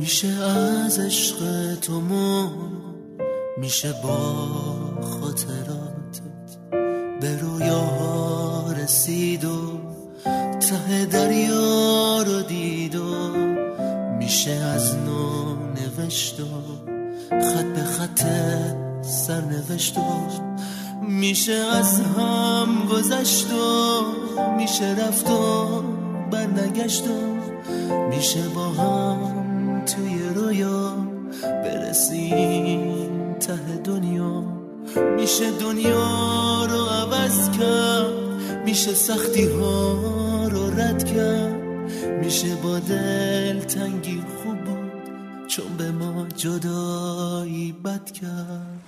میشه از عشق تو میشه با خاطراتت به رویا رسید و ته دریا رو دید و میشه از نو نوشت و خط به خط سرنوشت و میشه از هم گذشت و میشه رفت و برنگشت و میشه با هم توی رویا برسیم ته دنیا. میشه دنیا رو عوض کرد، میشه سختی ها رو رد کرد، میشه با دل تنگی خوب بود چون به ما جدایی بد کرد.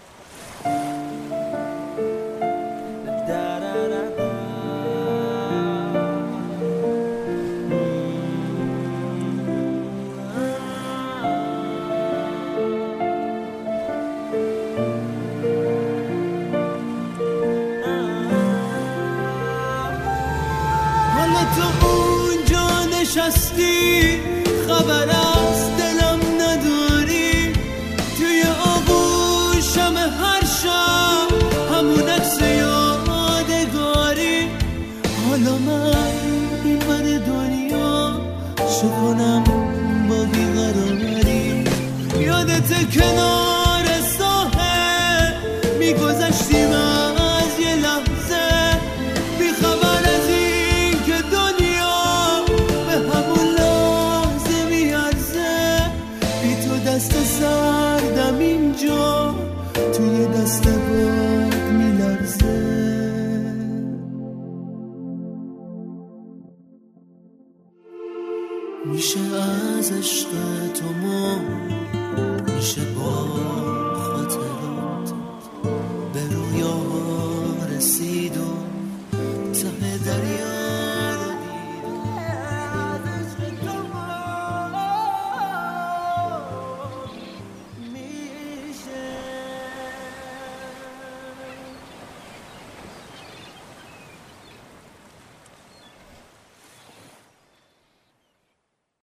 تو اونجا نشستی خبر از دلم نداری، توی آغوشم هر شب همون عکس یادگاری. حالا من این ور دنیا چه کنم با بیقراری؟ یادت کنار ساحل میگذشتیم از یه لحظه بی خبر از این که دنیا به همون لحظه میارزه. بی تو دست سردم اینجا توی دست باد میلرزه. میشه از عشق تو میشه با